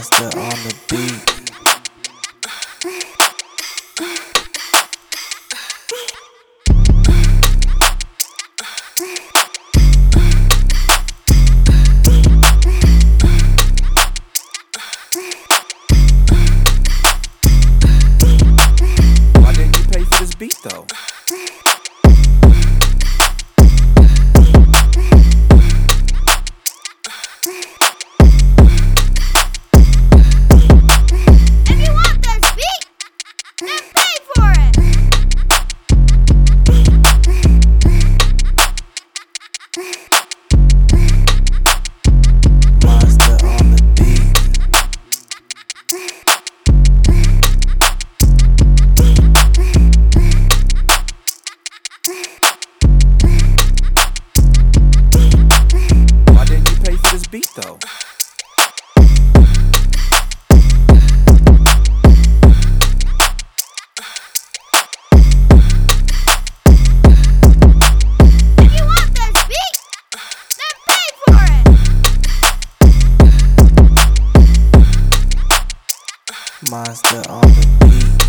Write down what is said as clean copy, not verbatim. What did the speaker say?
Monster on the beat. Why didn't you pay for this beat though? If you want this beat, then pay for it. Monster on the beat. Why didn't you pay for this beat though? If you want this beat, then pay for it. Monster on the beat.